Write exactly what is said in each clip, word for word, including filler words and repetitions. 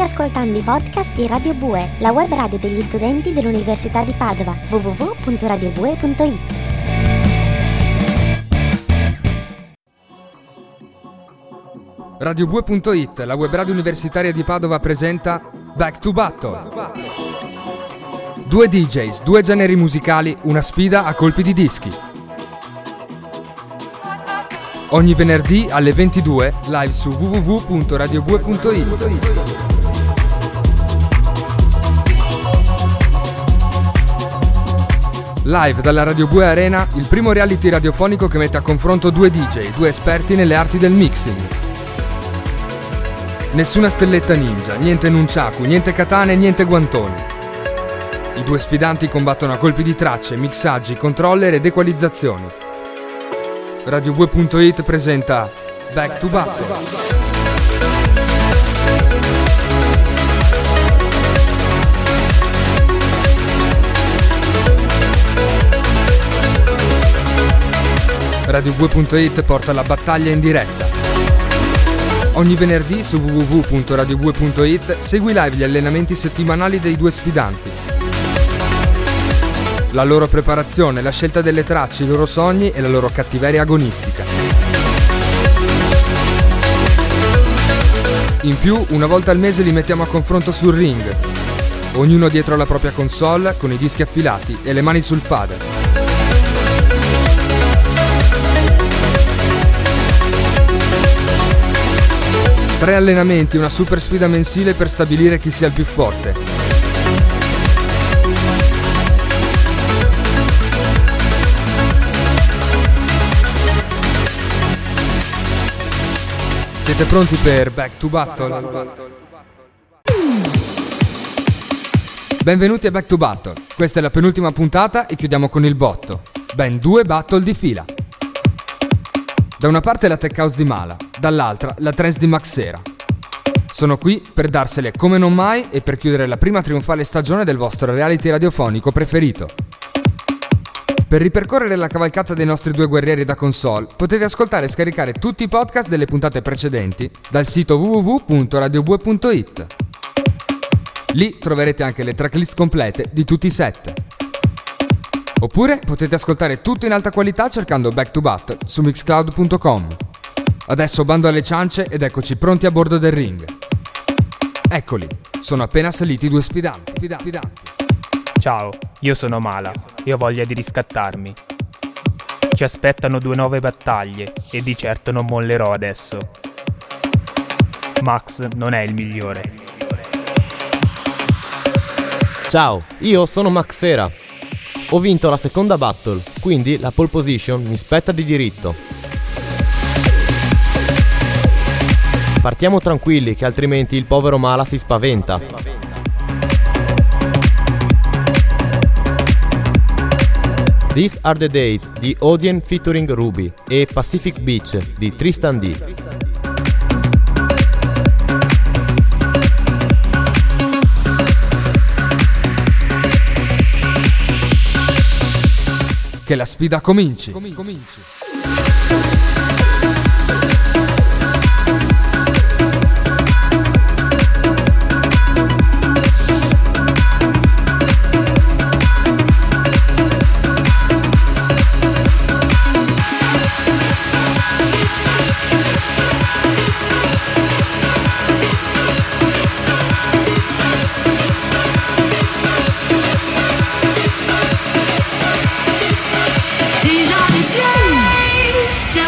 ascoltando i podcast di Radio Bue, la web radio degli studenti dell'Università di Padova, w w w punto radio bue punto i t. Radio Bue punto i t, la web radio universitaria di Padova, presenta Back to Battle. Due D Js, due generi musicali, una sfida a colpi di dischi. Ogni venerdì alle ventidue, live su w w w punto radio bue punto i t. Live dalla Radio Bue Arena, il primo reality radiofonico che mette a confronto due D J, due esperti nelle arti del mixing. Nessuna stelletta ninja, niente nunchaku, niente katane, niente guantoni. I due sfidanti combattono a colpi di tracce, mixaggi, controller ed equalizzazioni. Radio Bue punto i t presenta Back to Battle. Radio Bue punto i t porta la battaglia in diretta. Ogni venerdì su w w w punto radio bue punto i t segui live gli allenamenti settimanali dei due sfidanti. La loro preparazione, la scelta delle tracce, i loro sogni e la loro cattiveria agonistica. In più, una volta al mese li mettiamo a confronto sul ring, ognuno dietro la propria console, con i dischi affilati e le mani sul fader. Tre allenamenti, una super sfida mensile per stabilire chi sia il più forte. Siete pronti per Back to Battle? Benvenuti a Back to Battle. Questa è la penultima puntata e chiudiamo con il botto. Ben due battle di fila. Da una parte la tech house di Mala, dall'altra la trance di Maxera. Sono qui per darsele come non mai e per chiudere la prima trionfale stagione del vostro reality radiofonico preferito. Per ripercorrere la cavalcata dei nostri due guerrieri da console, potete ascoltare e scaricare tutti i podcast delle puntate precedenti dal sito w w w punto radio bue punto i t. Lì troverete anche le tracklist complete di tutti i set. Oppure potete ascoltare tutto in alta qualità cercando Back to Battle su mixcloud punto com. Adesso bando alle ciance ed eccoci pronti a bordo del ring. Eccoli, sono appena saliti i due sfidanti. sfidanti. Ciao, io sono Mala e ho voglia di riscattarmi. Ci aspettano due nuove battaglie e di certo non mollerò adesso. Max non è il migliore. Ciao, io sono Maxera. Ho vinto la seconda battle, quindi la pole position mi spetta di diritto. Partiamo tranquilli che altrimenti il povero Mala si spaventa. These Are the Days di Odien featuring Ruby e Pacific Beach di Tristan D. Che la sfida cominci. cominci. These are the days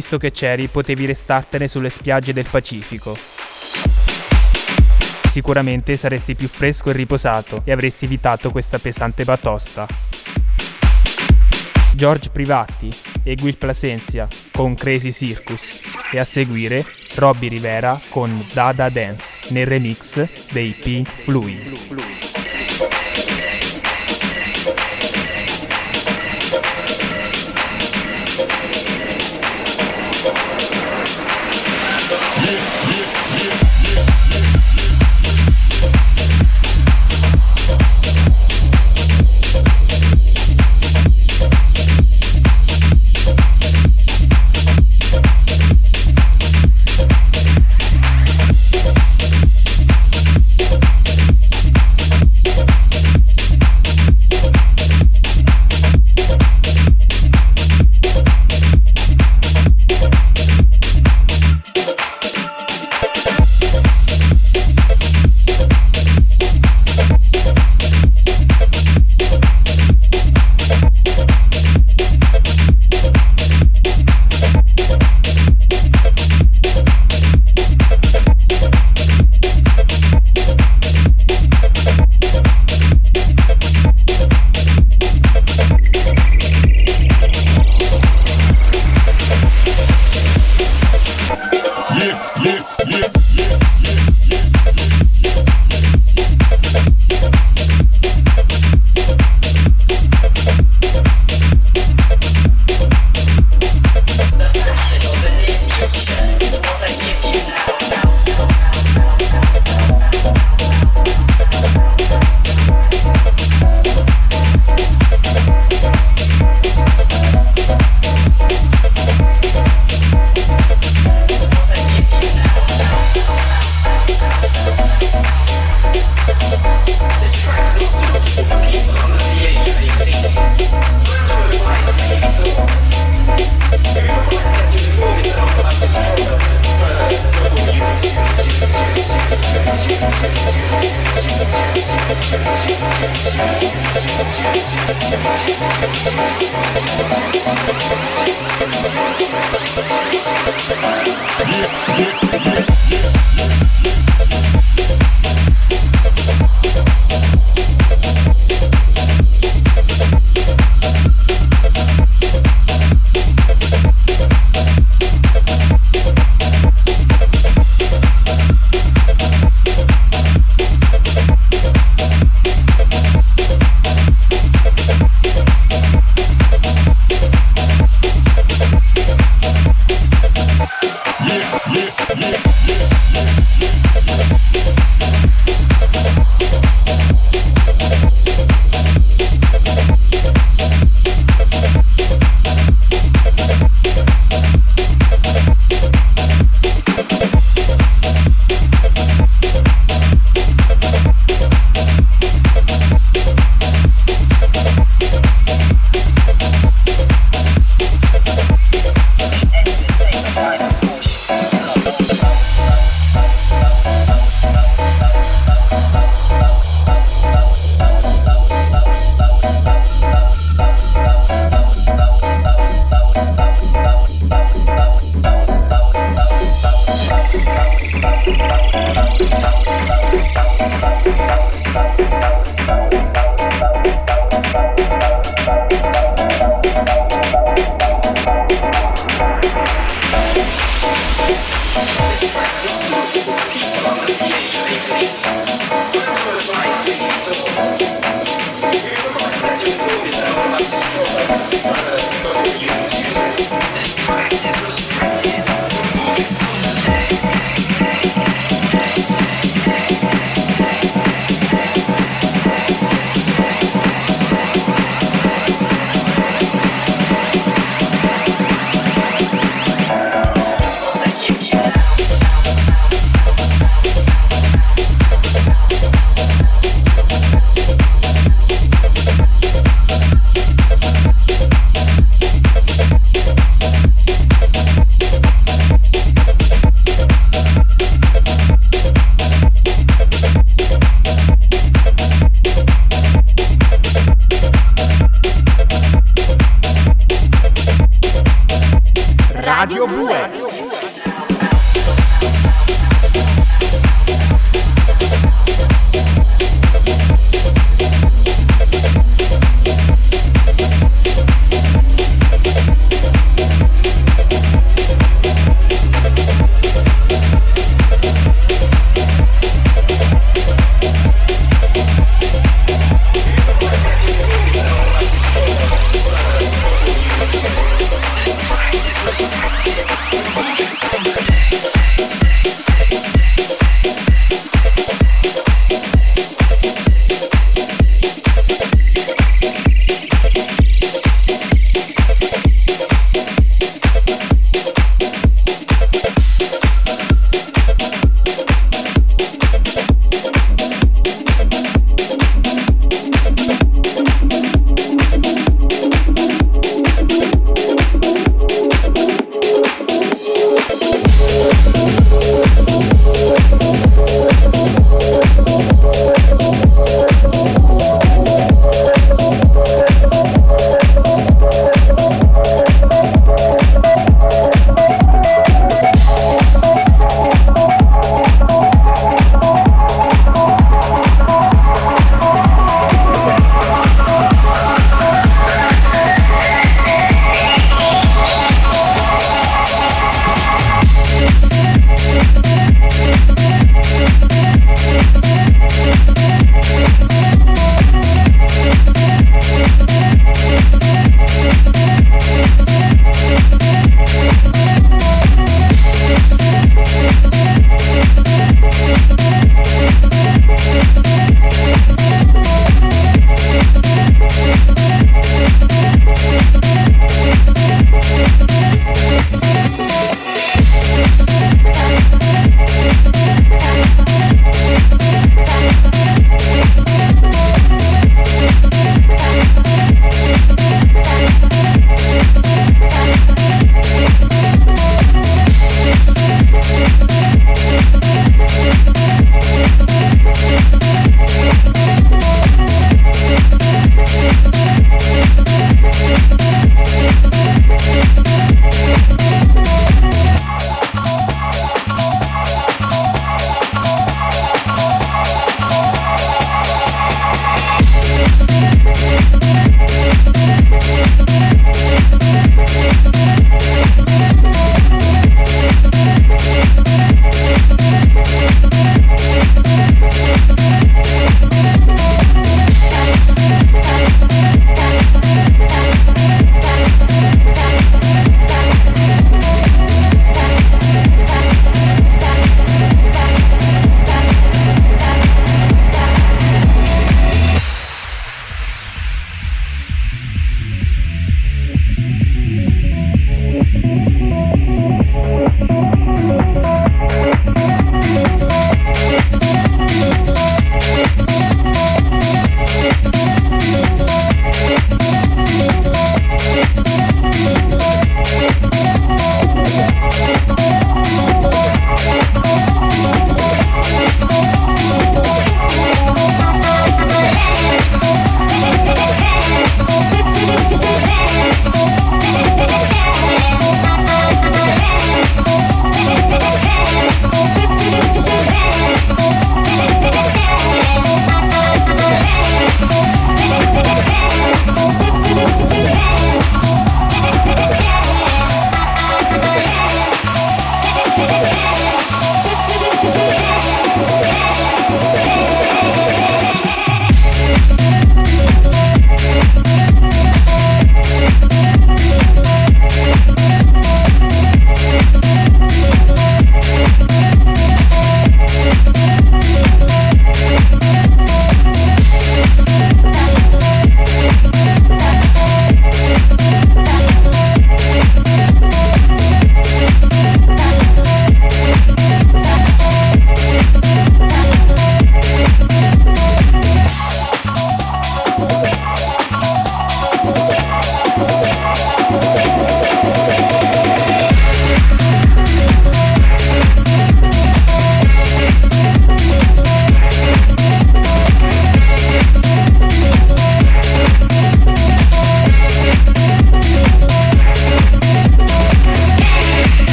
visto che c'eri, potevi restartene sulle spiagge del Pacifico. Sicuramente saresti più fresco e riposato e avresti evitato questa pesante batosta. George Privati e Will Plasencia con Crazy Circus e a seguire Robbie Rivera con Dada Dance nel remix dei Pink Floyd.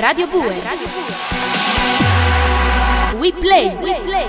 Radio Bue. We play. We play.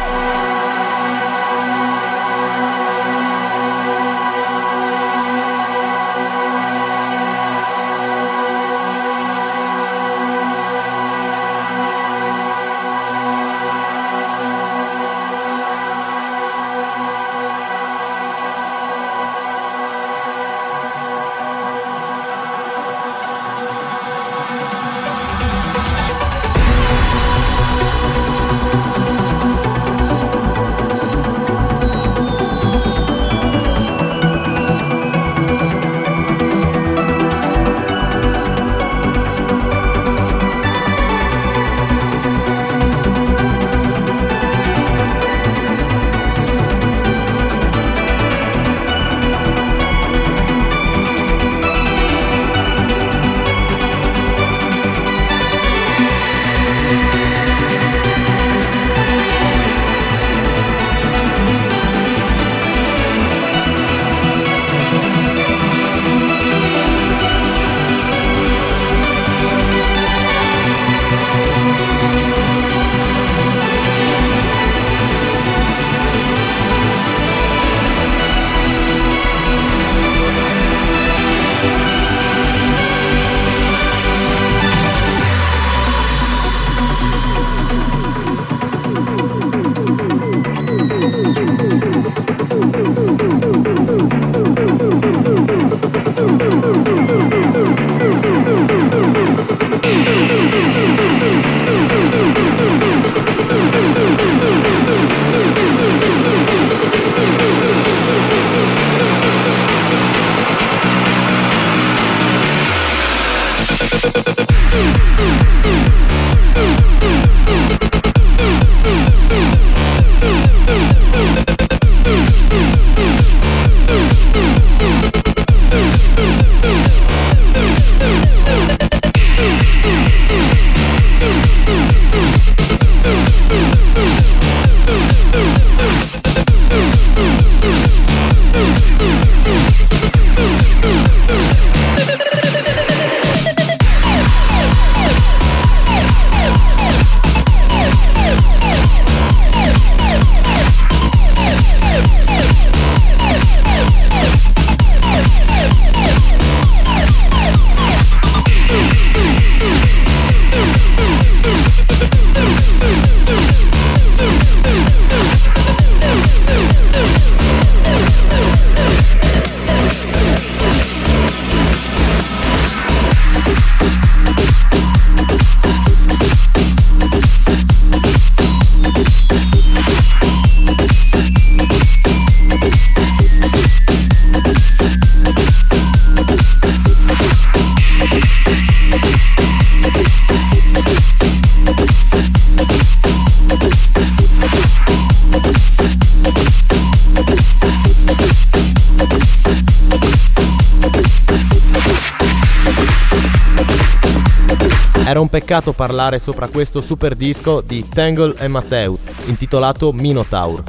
Era un peccato parlare sopra questo super disco di Tangle e Matthews, intitolato Minotaur.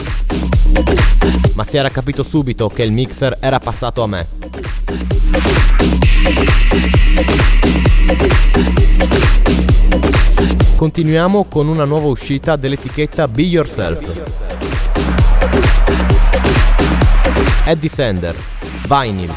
Ma si era capito subito che il mixer era passato a me. Continuiamo con una nuova uscita dell'etichetta Be Yourself. Eddie Sander, Vinyl.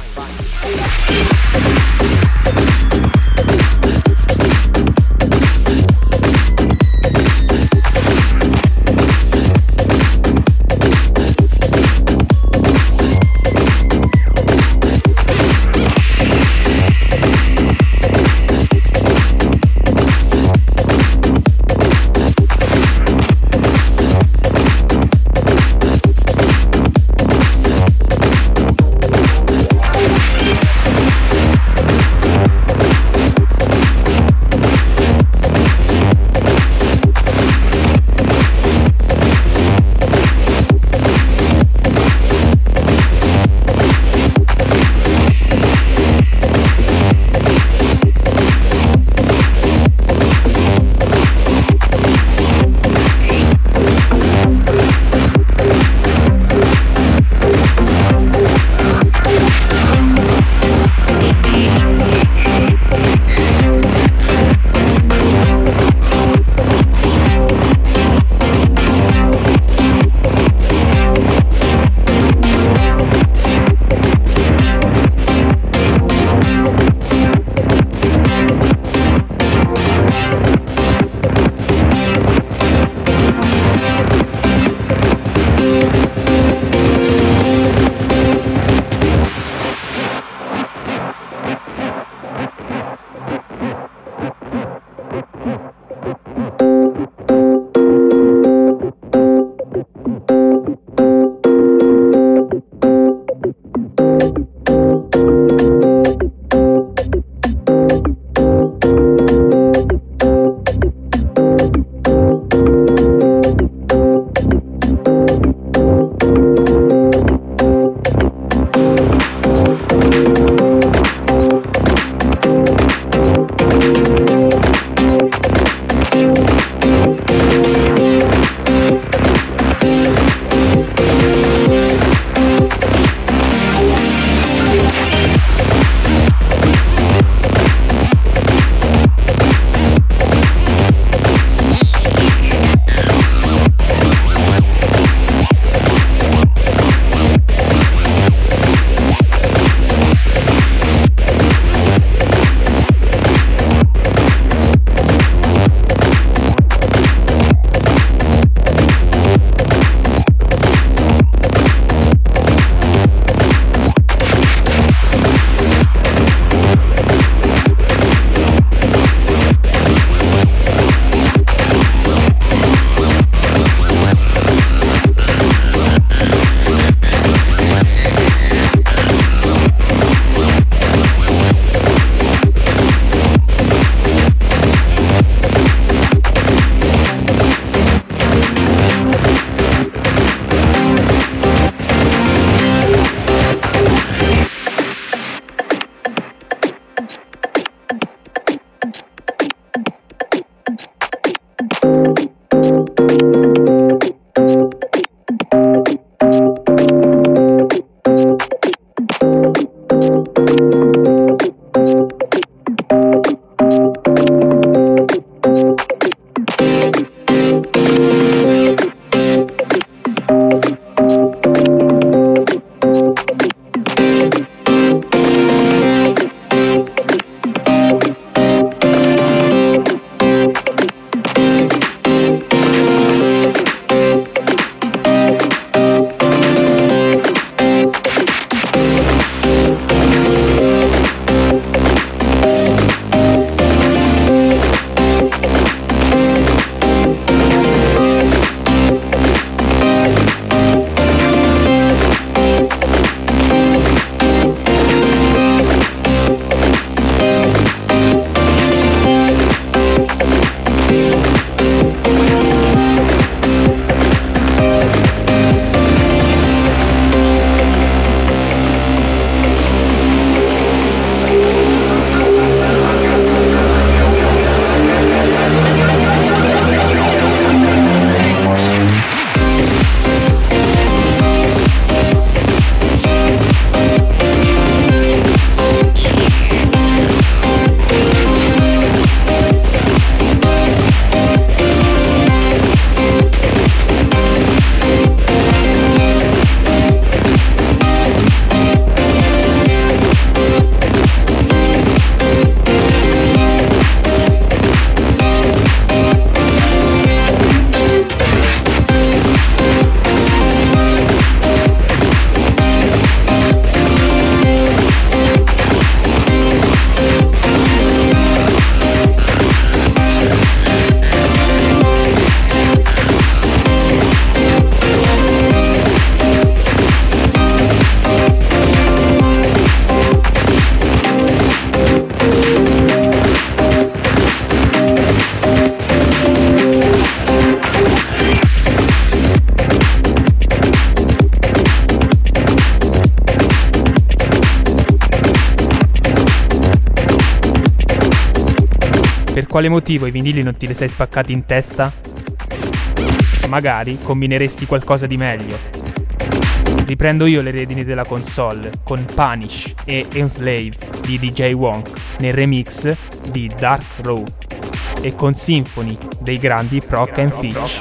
Per quale motivo i vinili non ti li sei spaccati in testa? Magari combineresti qualcosa di meglio. Riprendo io le redini della console con Punish e Enslave di D J Wonk nel remix di Dark Row e con Symphony dei grandi Proc and Fitch.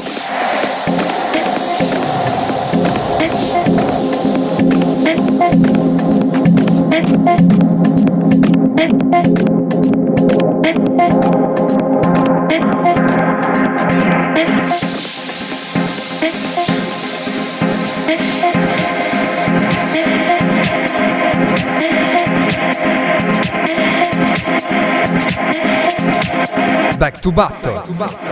Back to battle. Back to battle.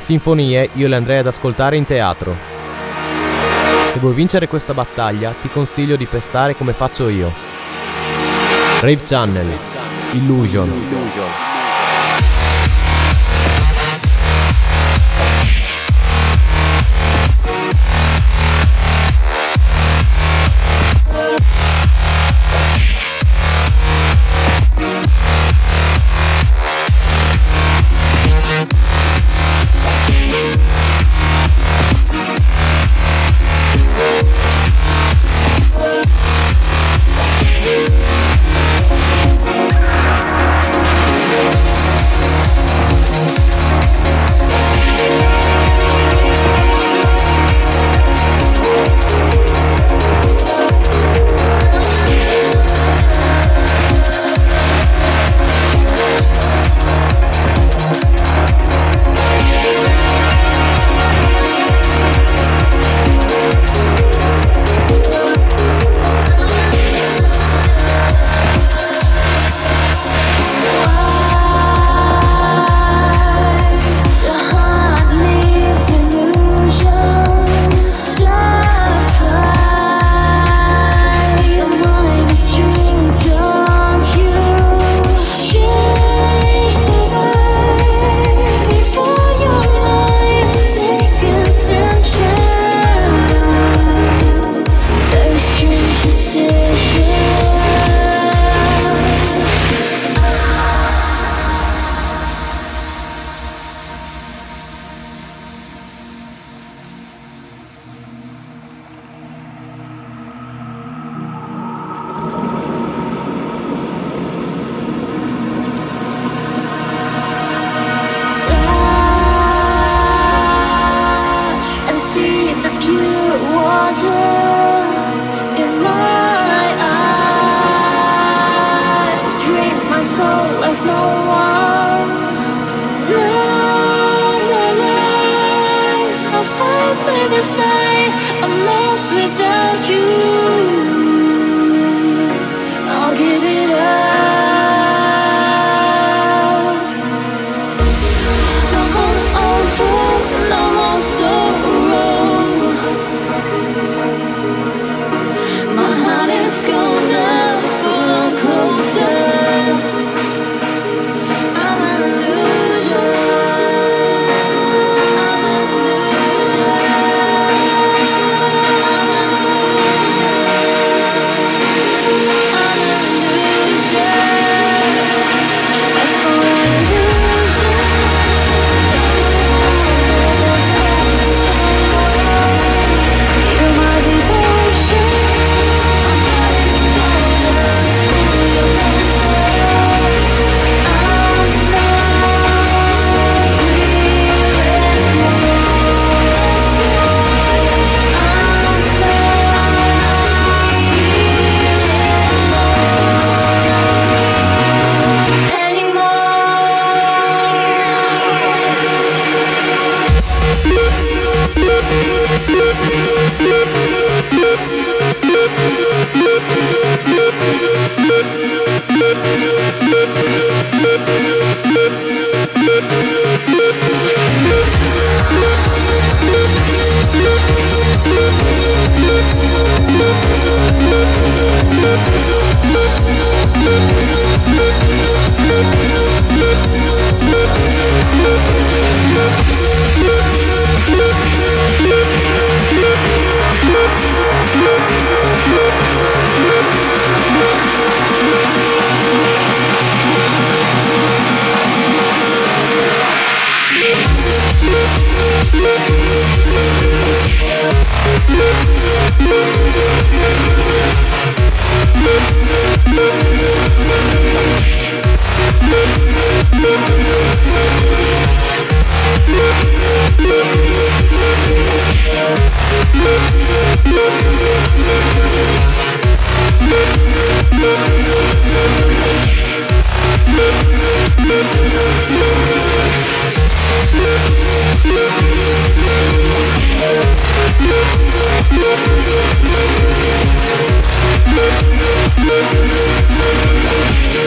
sinfonie io le andrei ad ascoltare in teatro. Se vuoi vincere questa battaglia, ti consiglio di pestare come faccio io. Rave Channel, Illusion.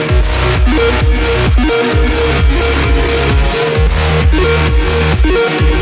We'll be right back.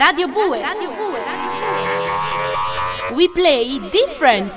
Radio Bue. We play different.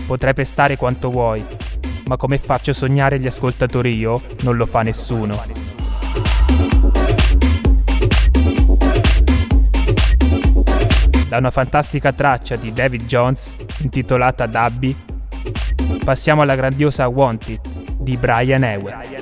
Potrai pestare quanto vuoi, ma come faccio sognare gli ascoltatori io, non lo fa nessuno. Da una fantastica traccia di David Jones, intitolata Dabby, passiamo alla grandiosa Want It di Brian Ewell.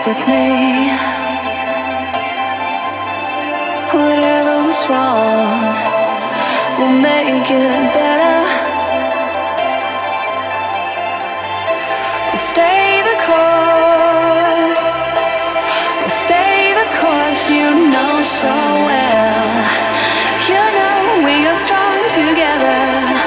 with me. Whatever was wrong, we'll make it better. We'll stay the course. We'll stay the course, you know so well. You know we are strong together.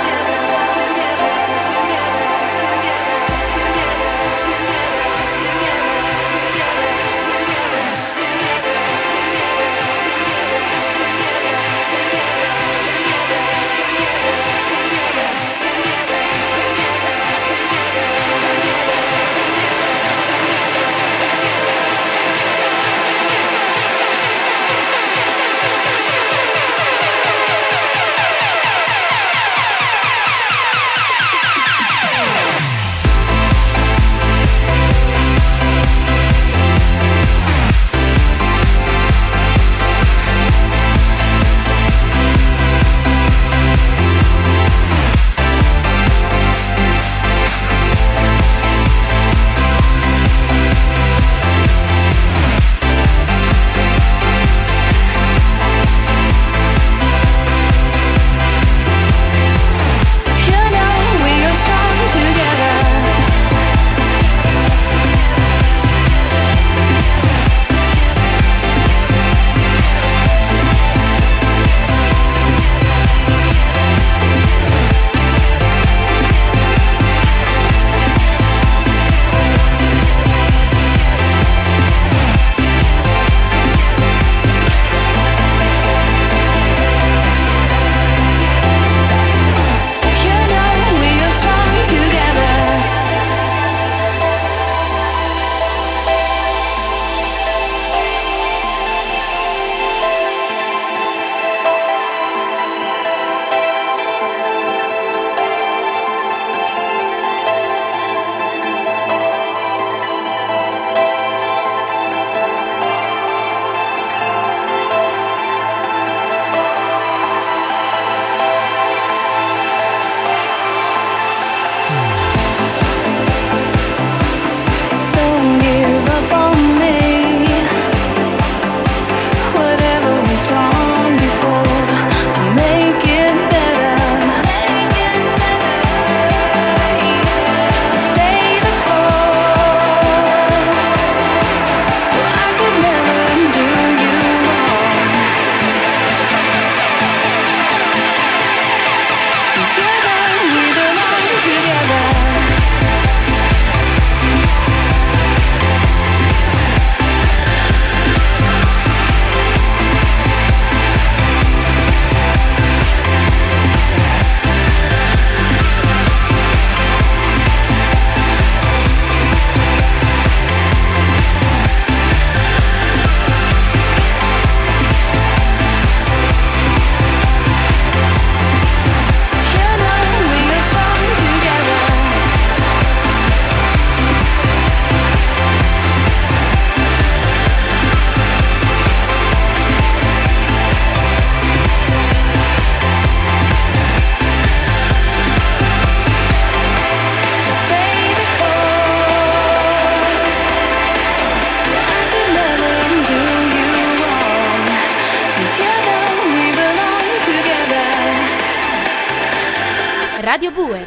Radio Bue.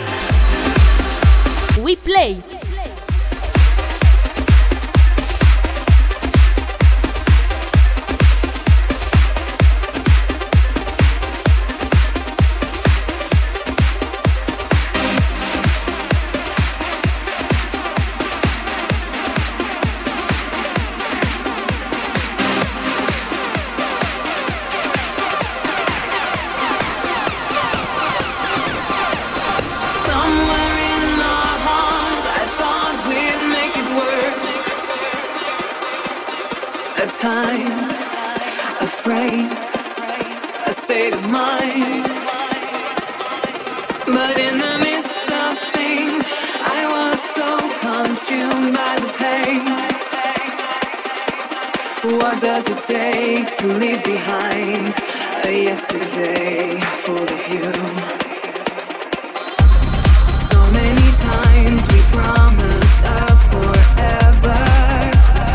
We Play. Time, afraid, a state of mind. But in the midst of things, I was so consumed by the pain. What does it take to leave behind a yesterday full of you? So many times we promised a forever.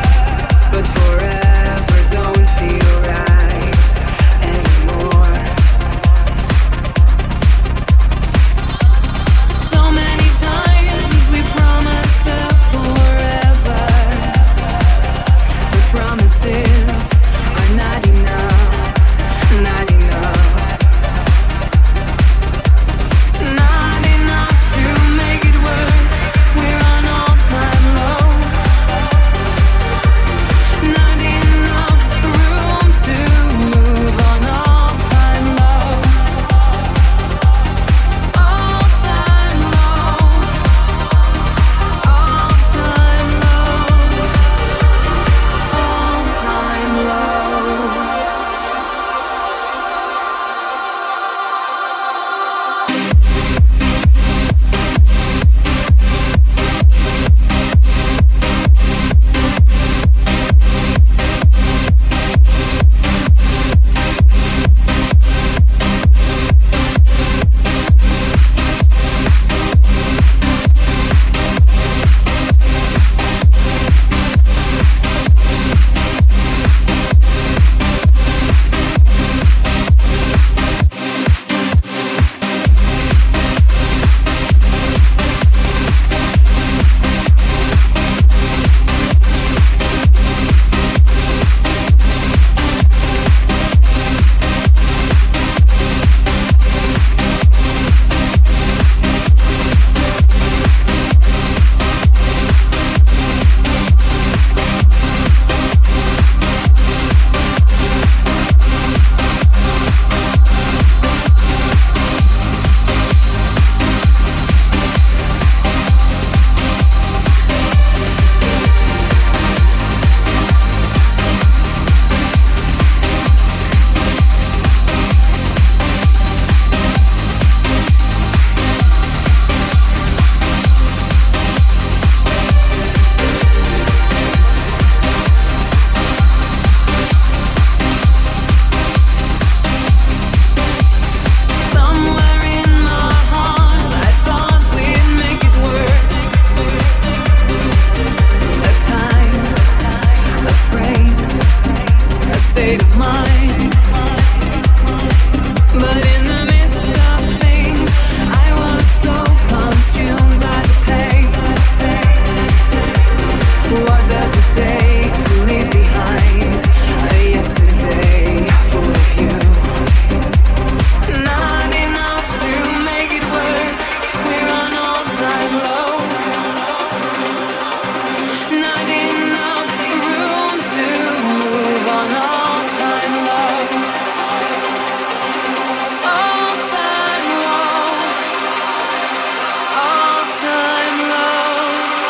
state of mind. But in the midst of things, I was so consumed by the pain. What does it take to leave behind a yesterday full of you? Not enough to make it work. We're on all-time low. Not enough room to move on all-time low. All-time low. All-time low.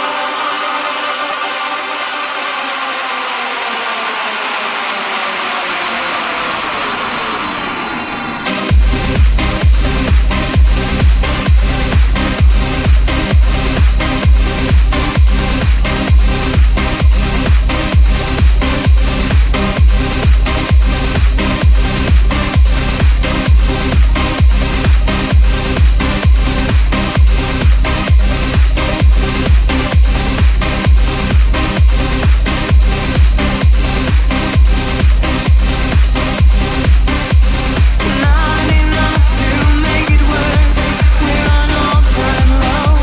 Not enough to make it work. We're on all-time low.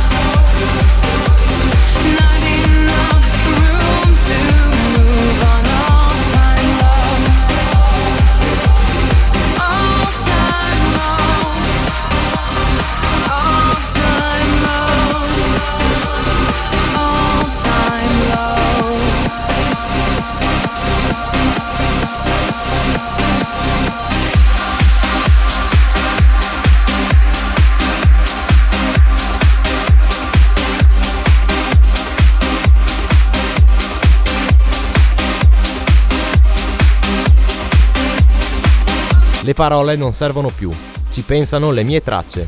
Not enough room to move on all-time low. All-time low. All-time low. All-time low. Le parole non servono più, ci pensano le mie tracce.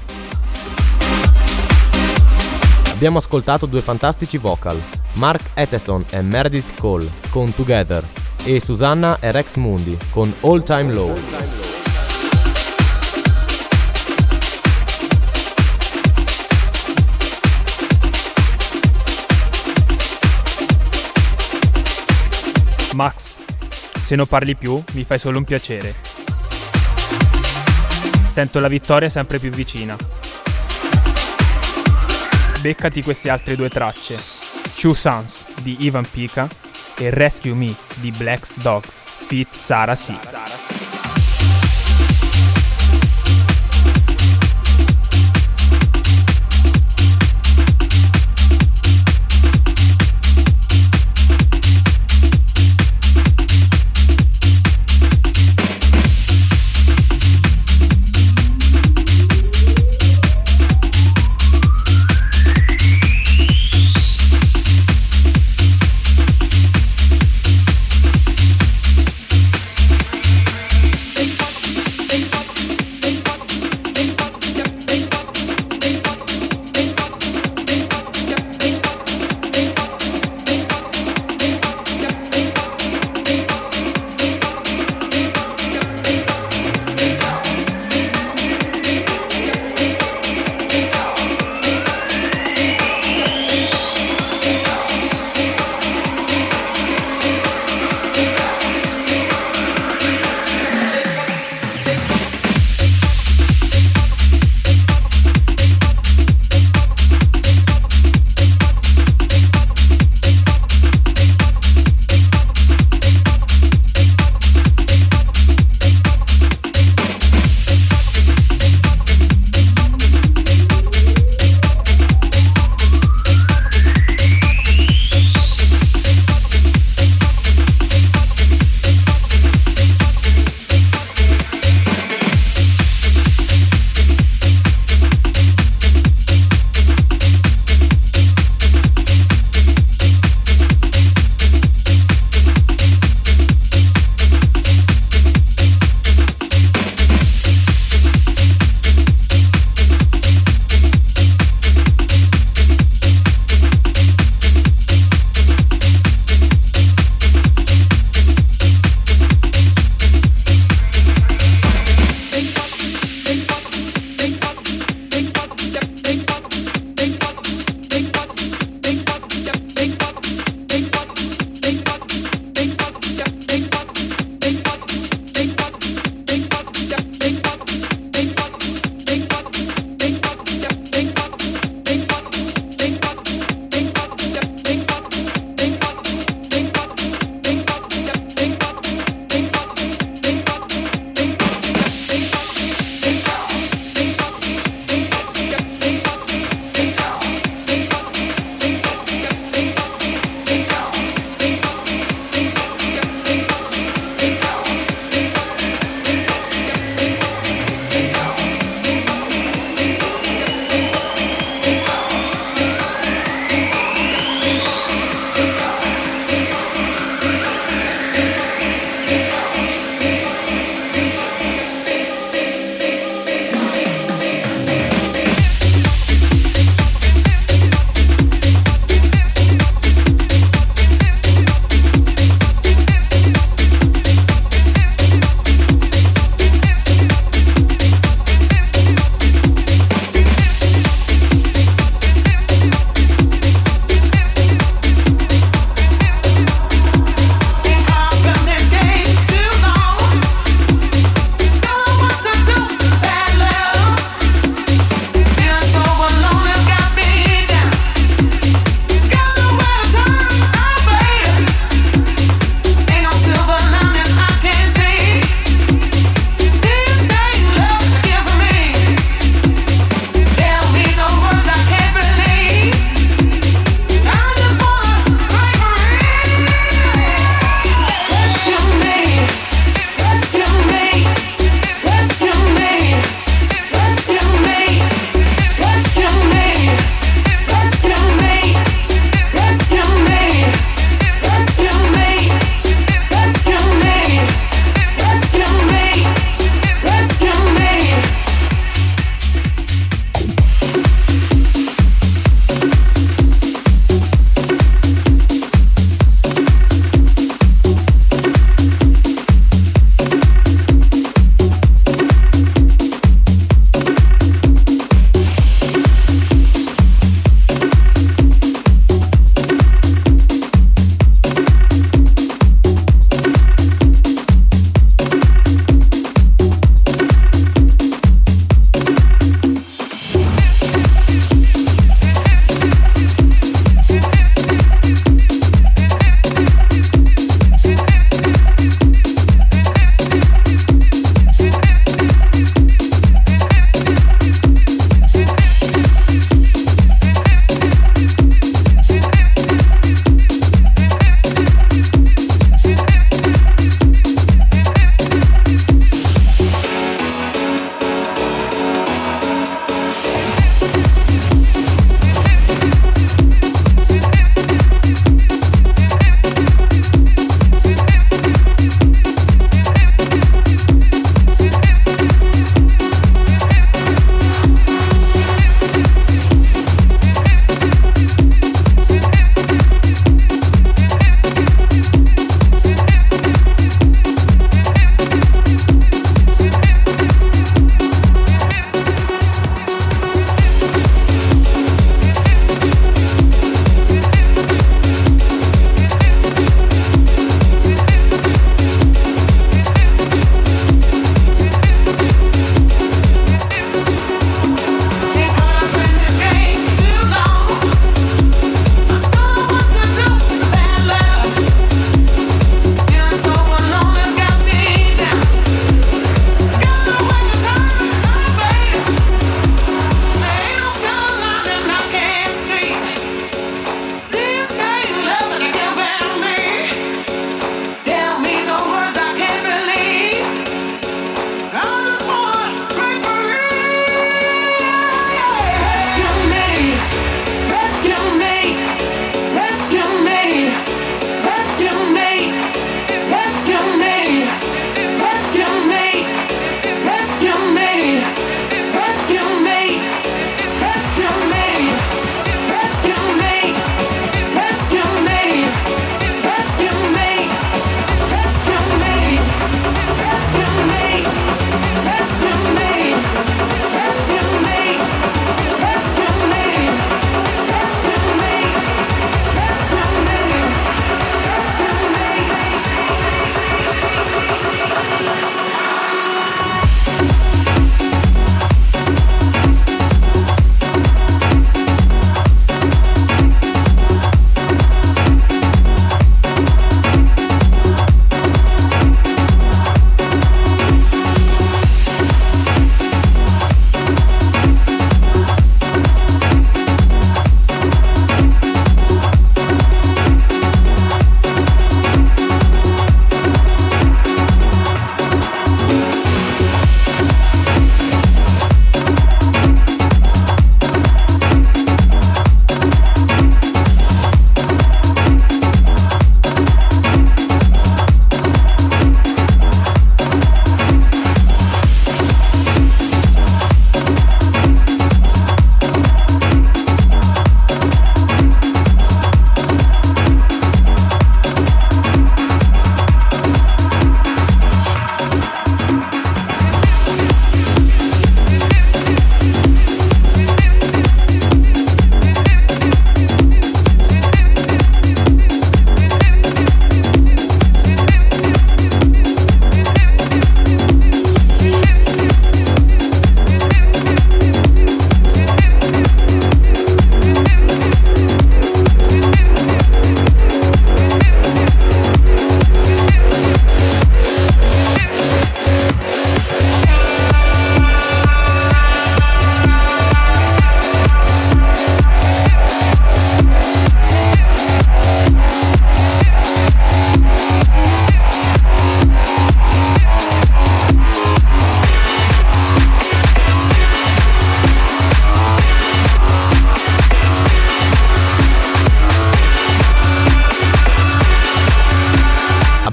Abbiamo ascoltato due fantastici vocal, Mark Eteson e Meredith Cole con Together e Susanna e Rex Mundi con All Time Low. Max, se non parli più mi fai solo un piacere. Sento la vittoria sempre più vicina. Beccati queste altre due tracce, Two Sons di Ivan Pica e Rescue Me di Black Dogs feat. Sara C.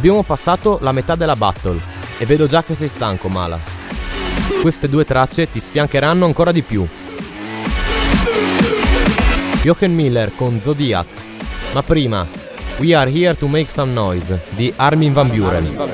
Abbiamo passato la metà della battle e vedo già che sei stanco, Mala. Queste due tracce ti sfiancheranno ancora di più. Jochen Miller con Zodiac, ma prima We Are Here to Make Some Noise di Armin van Buuren.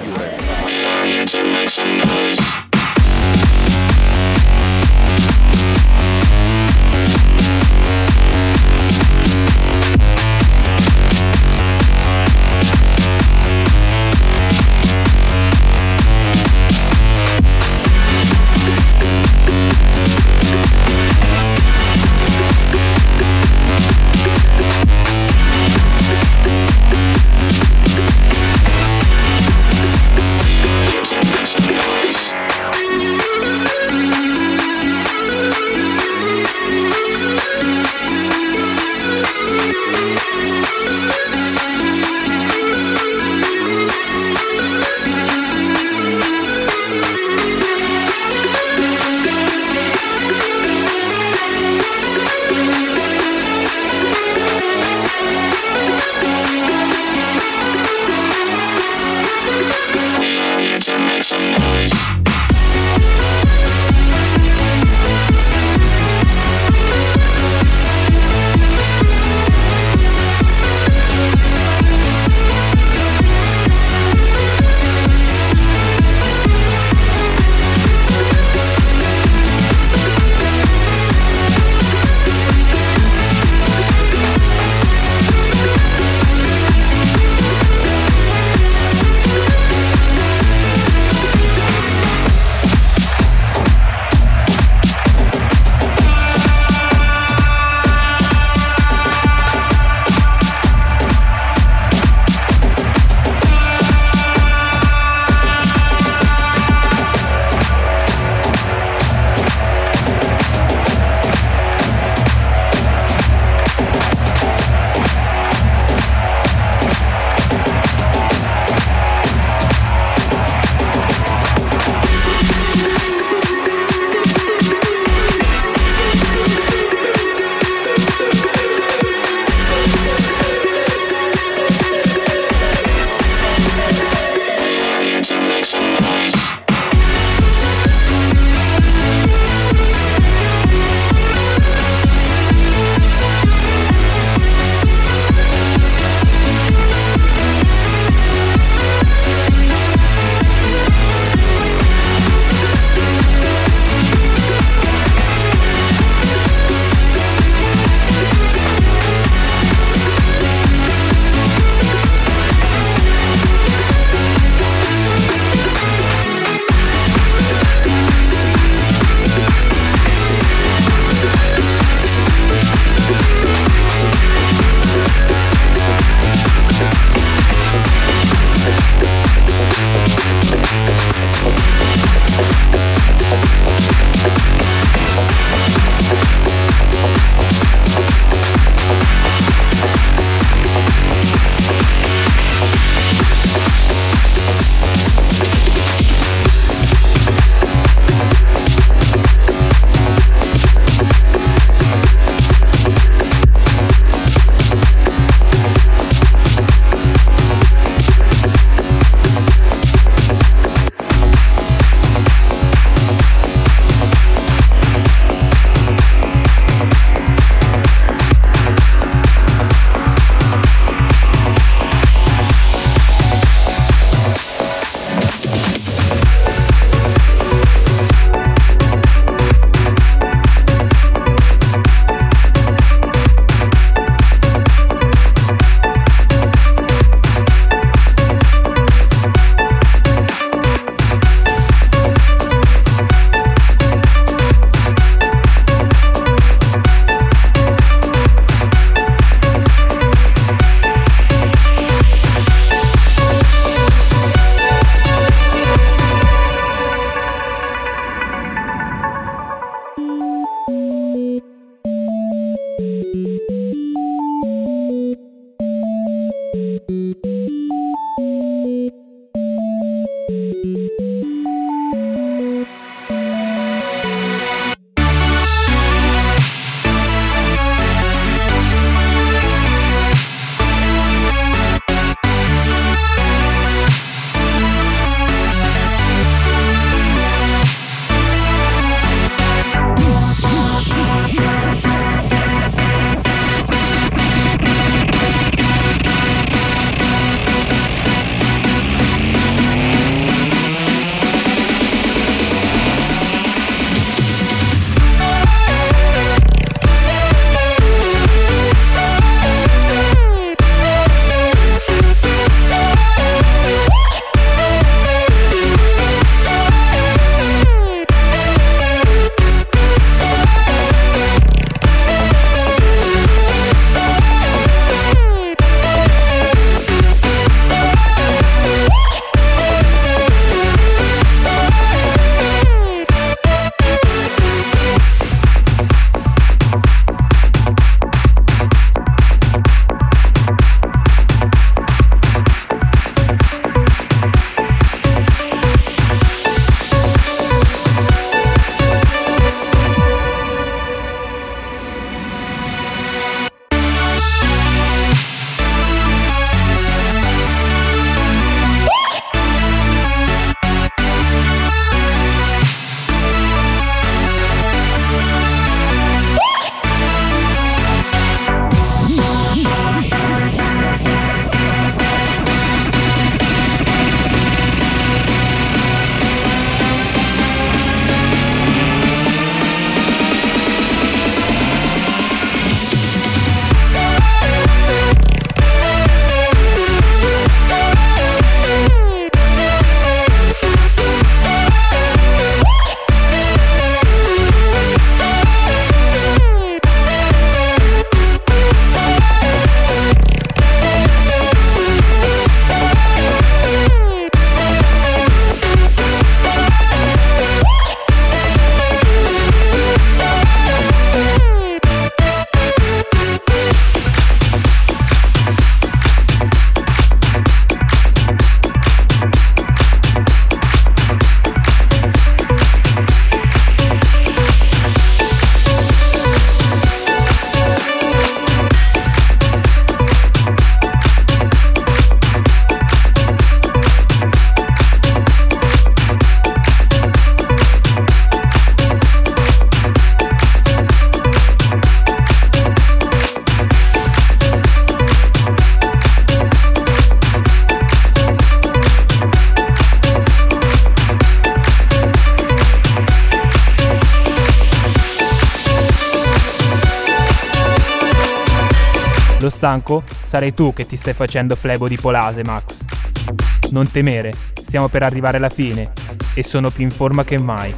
stanco? Sarai tu che ti stai facendo flebo di polase, Max. Non temere, stiamo per arrivare alla fine e sono più in forma che mai.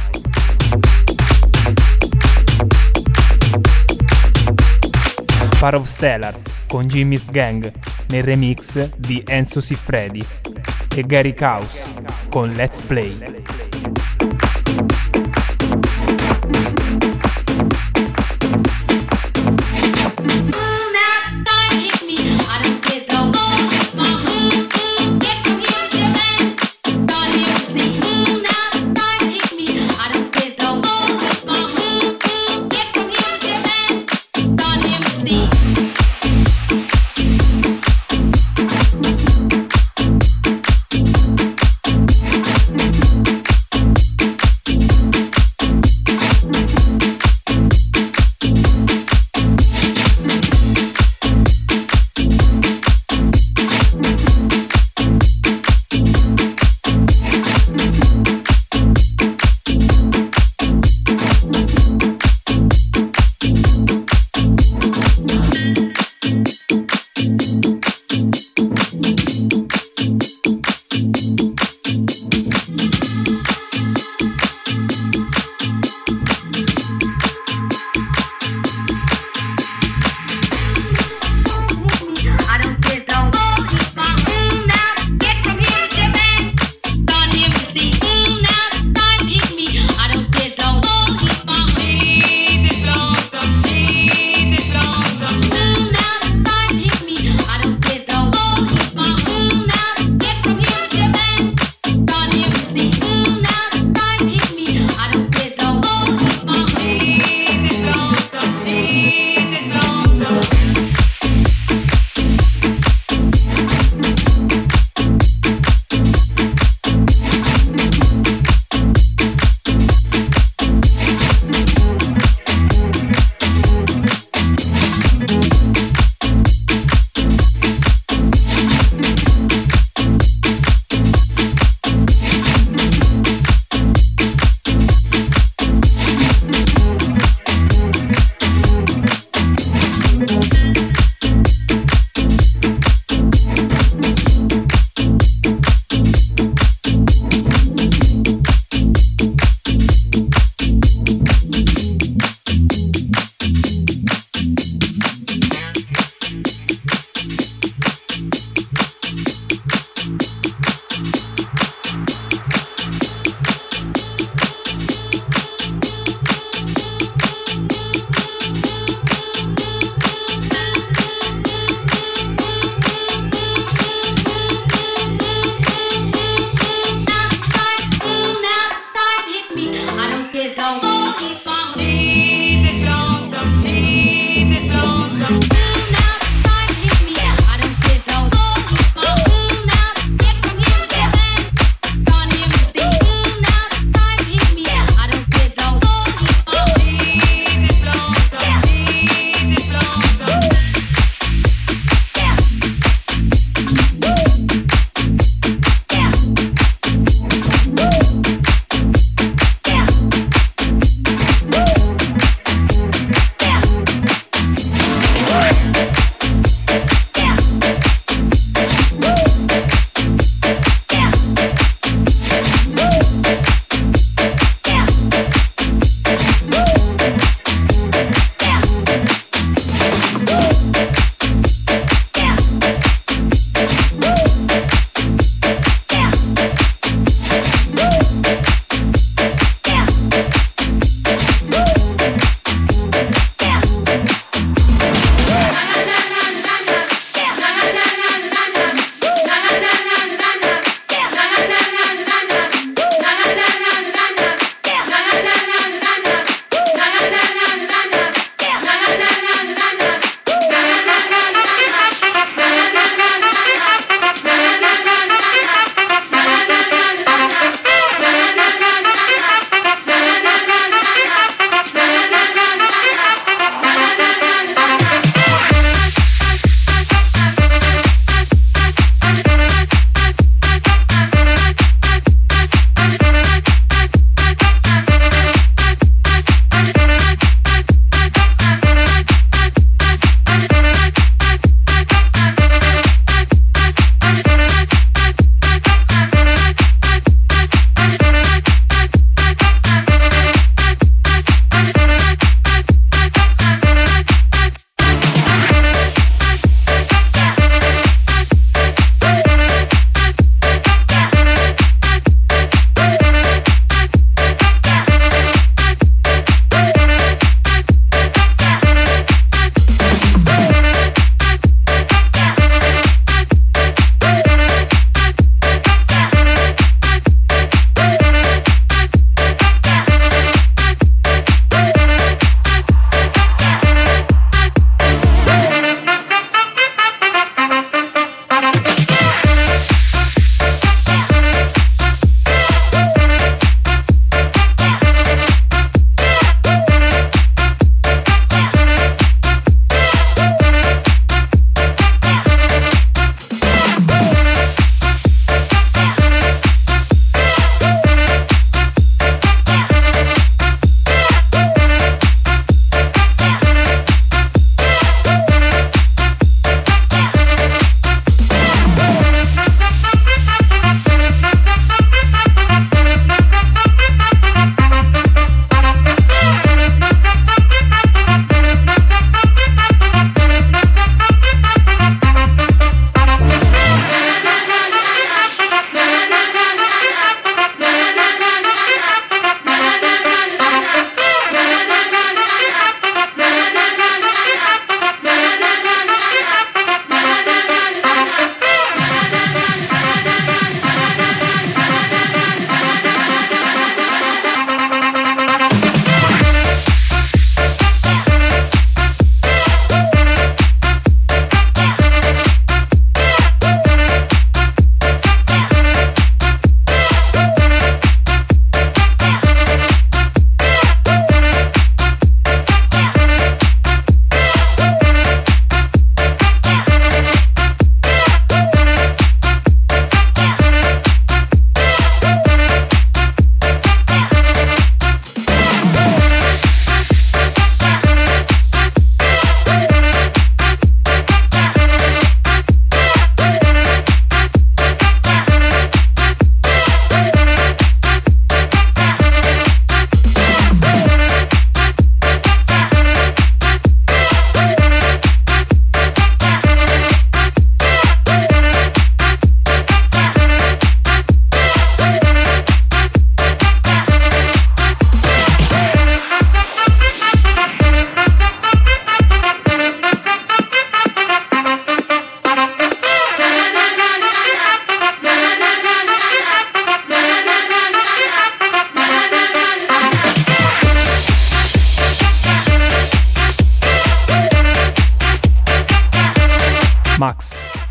Power of Stellar con Jimmy's Gang nel remix di Enzo Siffredi e Gary Caus con Let's Play.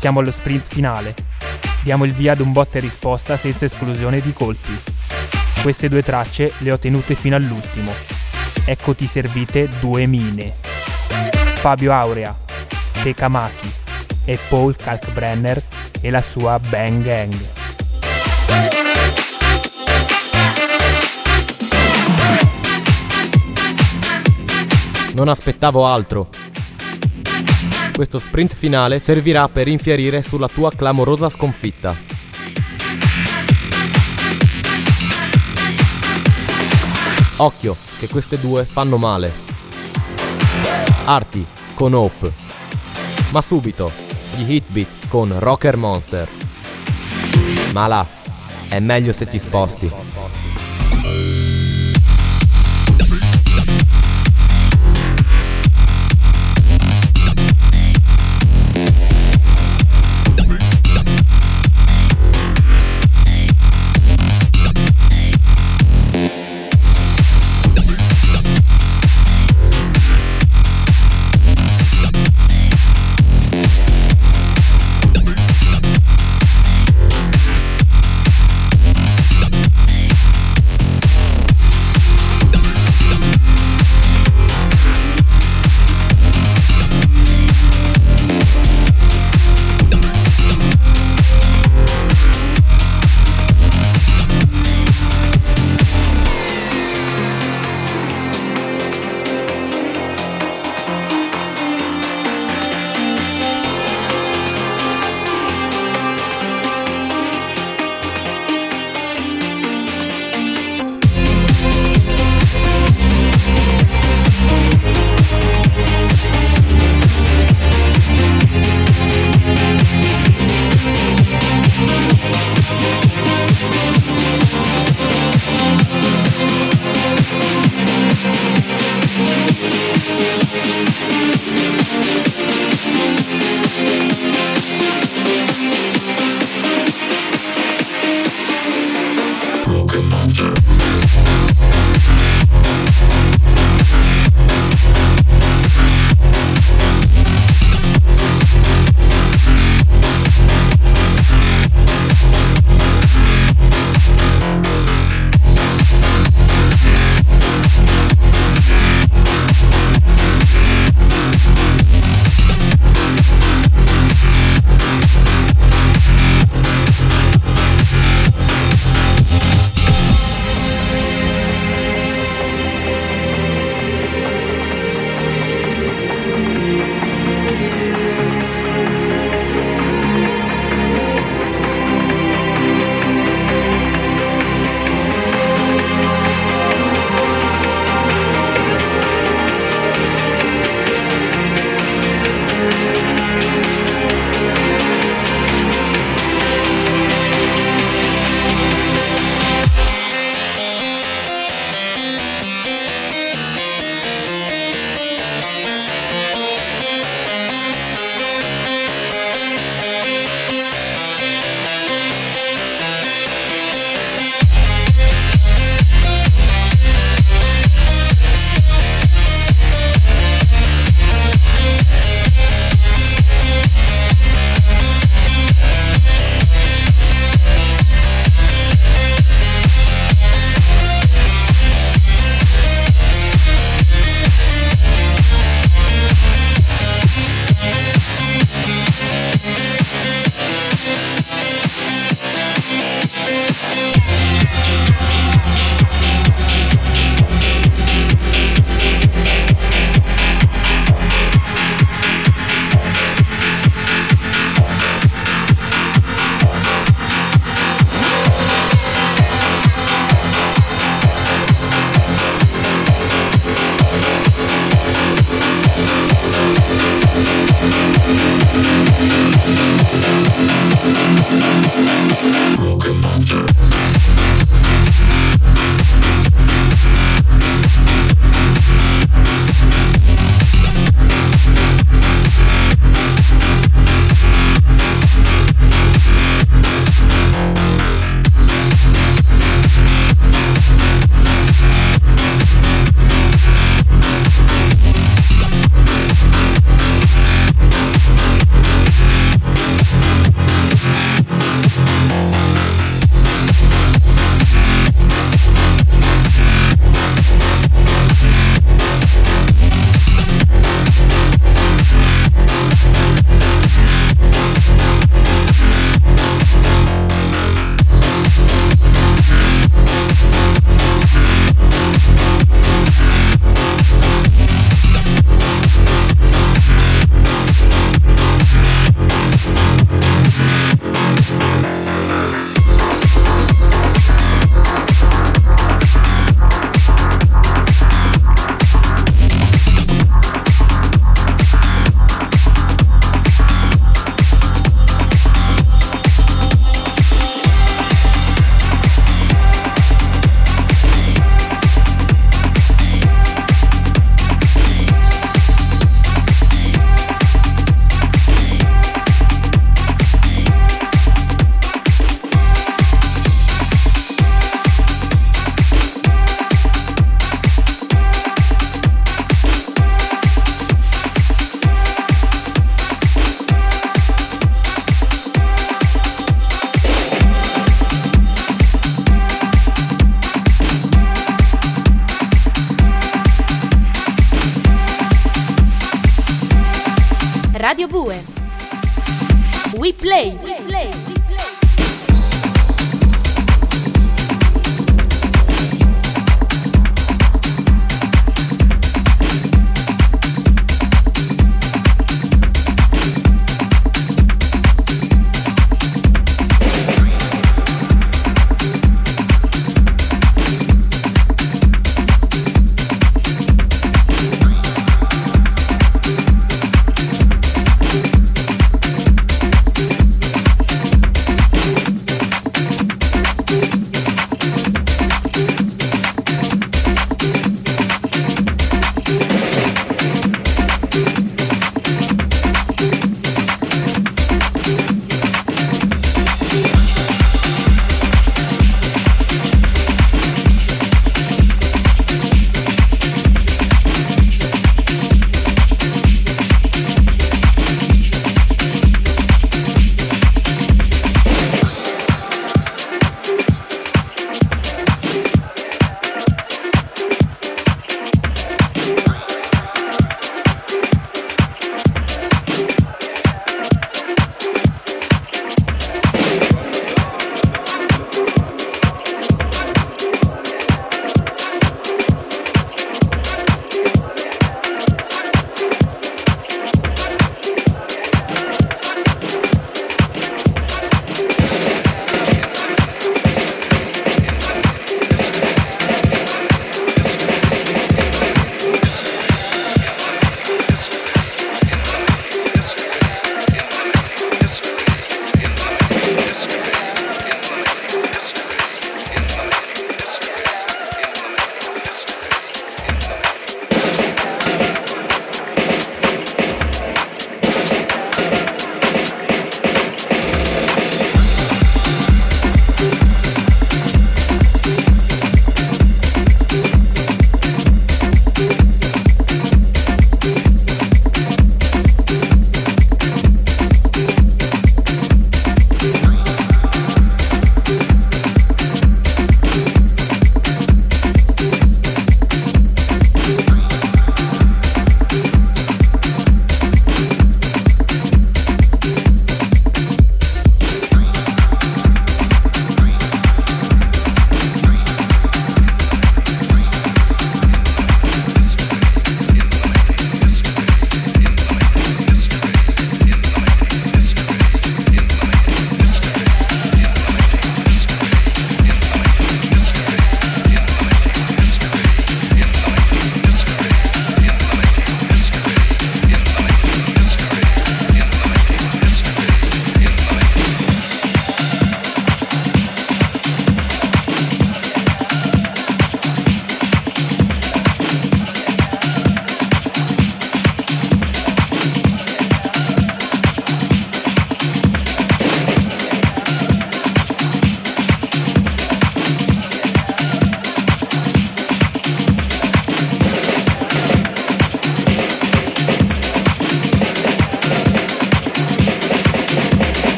Siamo allo sprint finale. Diamo il via ad un botta e risposta senza esclusione di colpi. Queste due tracce le ho tenute fino all'ultimo. Eccoti servite due mine. Fabio Aurea, Pekka Maki e Paul Kalkbrenner e la sua Bang Gang. Non aspettavo altro. Questo sprint finale servirà per infierire sulla tua clamorosa sconfitta. Occhio, che queste due fanno male. Artie con Hope, ma subito gli Hitbeat con Rocker Monster. Ma là, è meglio se ti sposti. Radio Bue. We play. We play. We'll be right back.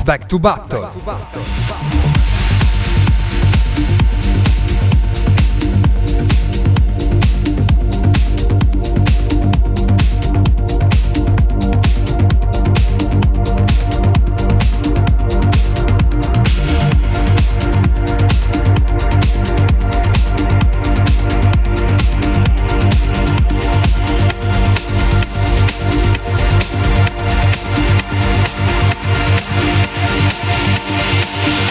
Back to Battle. We'll be right back.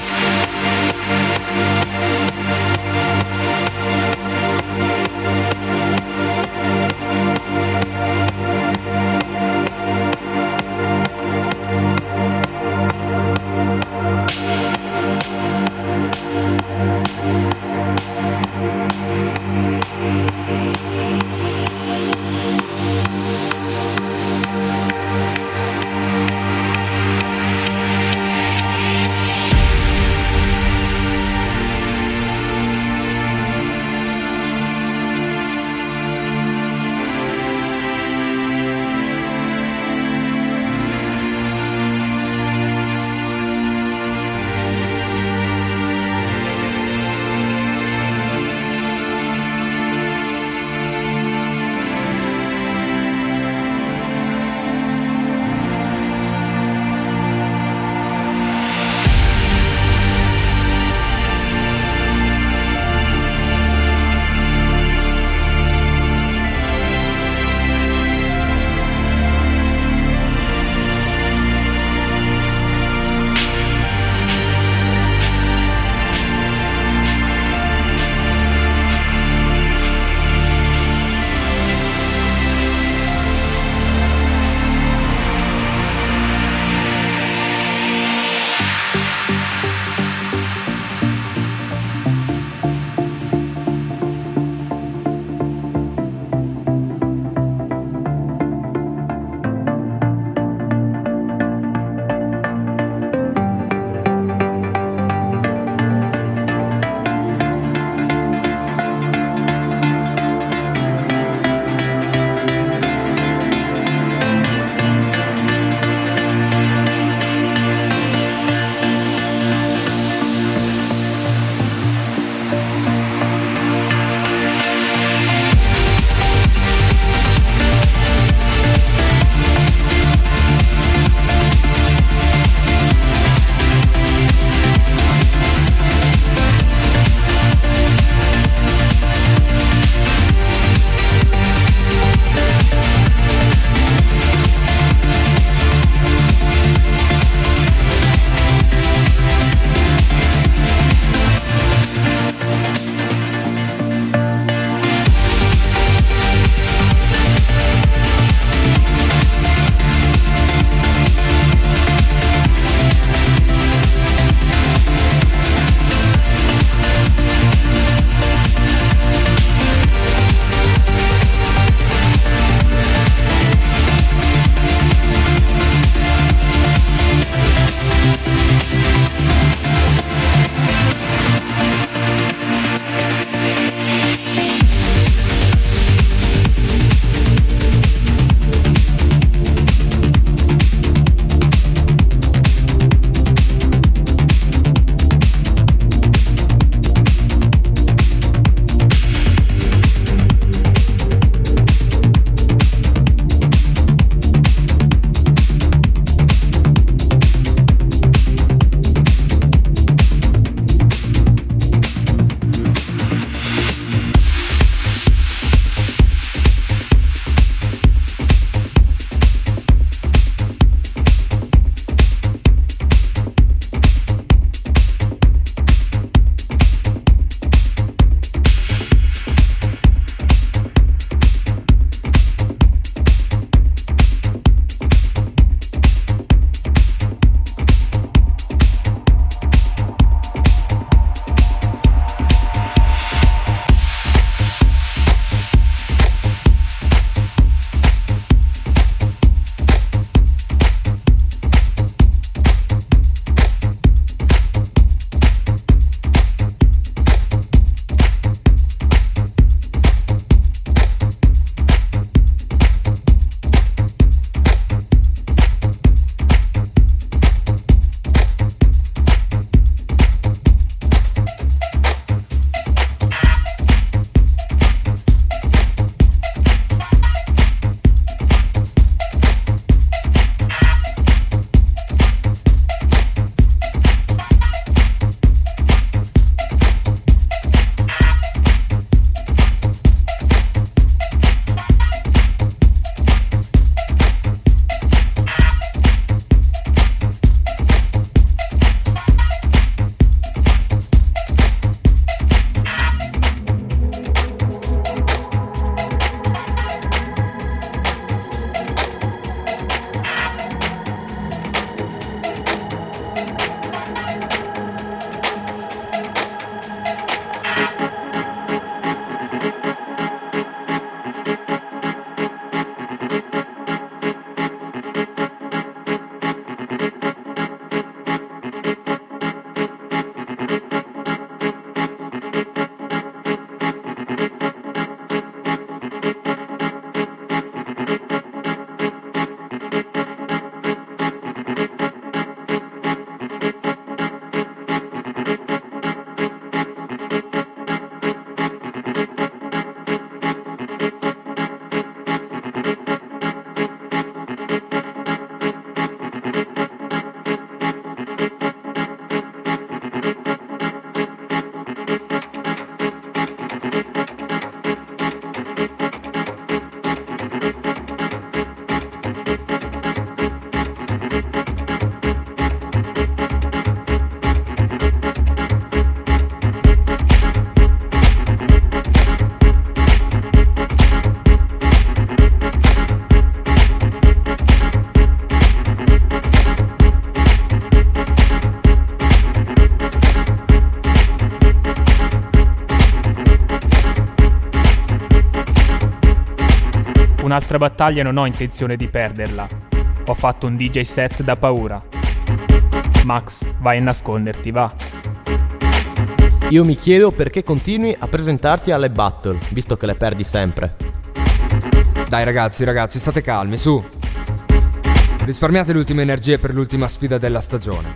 un'altra battaglia non ho intenzione di perderla. Ho fatto un D J set da paura. Max, vai a nasconderti, va. Io mi chiedo perché continui a presentarti alle battle, visto che le perdi sempre. Dai ragazzi, ragazzi, state calmi, su. Risparmiate le ultime energie per l'ultima sfida della stagione.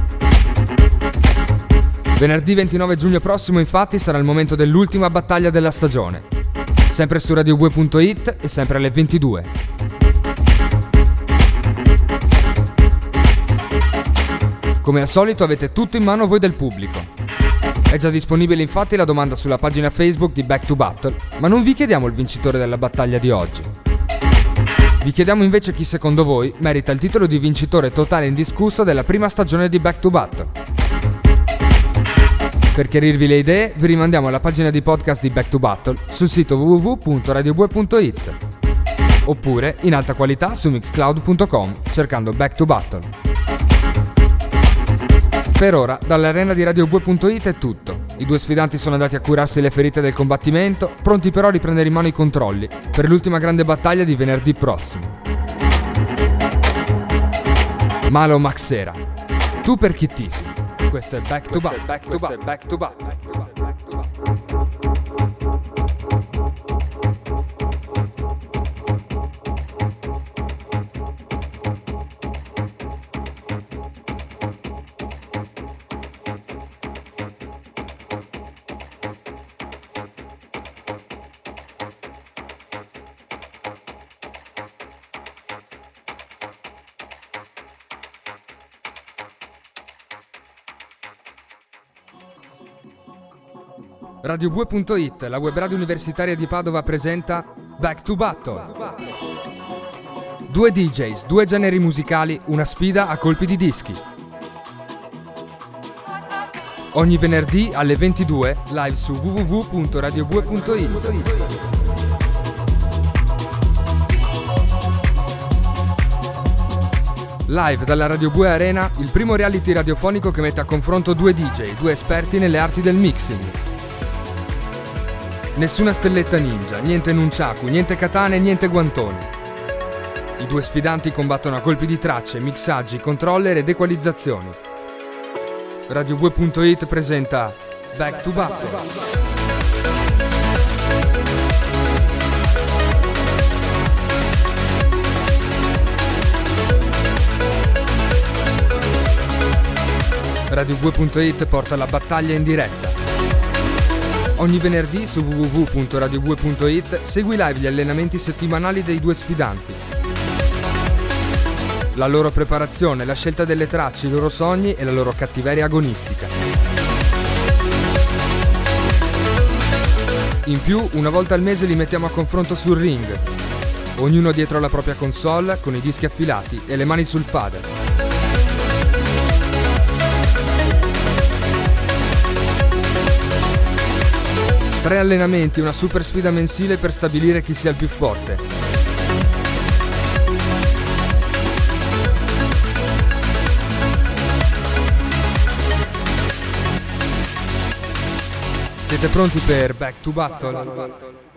Venerdì ventinove giugno prossimo, infatti, sarà il momento dell'ultima battaglia della stagione. Sempre su radio bue punto it e sempre alle ventidue. Come al solito avete tutto in mano voi del pubblico. È già disponibile infatti la domanda sulla pagina Facebook di Back to Battle, ma non vi chiediamo il vincitore della battaglia di oggi. Vi chiediamo invece chi secondo voi merita il titolo di vincitore totale indiscusso della prima stagione di Back to Battle. Per chiarirvi le idee, vi rimandiamo alla pagina di podcast di Back to Battle sul sito w w w punto radio bue punto it oppure in alta qualità su mixcloud punto com cercando Back to Battle. Per ora, dall'arena di radio bue punto it è tutto. I due sfidanti sono andati a curarsi le ferite del combattimento, pronti però a riprendere in mano i controlli per l'ultima grande battaglia di venerdì prossimo. Malo Maxera, tu per chi tifi? Questo è Back to Battle. Back to Battle. Back to Battle. radio bue punto it, la web radio universitaria di Padova, presenta Back to Battle. Due D Js, due generi musicali, una sfida a colpi di dischi. Ogni venerdì alle ventidue, live su w w w punto radio bue punto it. Live dalla Radio Bue Arena, il primo reality radiofonico che mette a confronto due D J, due esperti nelle arti del mixing. Nessuna stelletta ninja, niente nunchaku, niente katane, niente guantoni. I due sfidanti combattono a colpi di tracce, mixaggi, controller ed equalizzazioni. radio bue punto it presenta Back to Battle. radio bue punto it porta la battaglia in diretta. Ogni venerdì su w w w punto radio bue punto it segui live gli allenamenti settimanali dei due sfidanti. La loro preparazione, la scelta delle tracce, i loro sogni e la loro cattiveria agonistica. In più, una volta al mese li mettiamo a confronto sul ring. Ognuno dietro la propria console, con i dischi affilati e le mani sul fader. Tre allenamenti e una super sfida mensile per stabilire chi sia il più forte. Siete pronti per Back to Battle?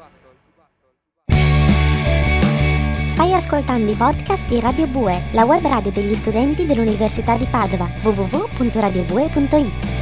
Stai ascoltando i podcast di Radio Bue, la web radio degli studenti dell'Università di Padova, w w w punto radio bue punto it.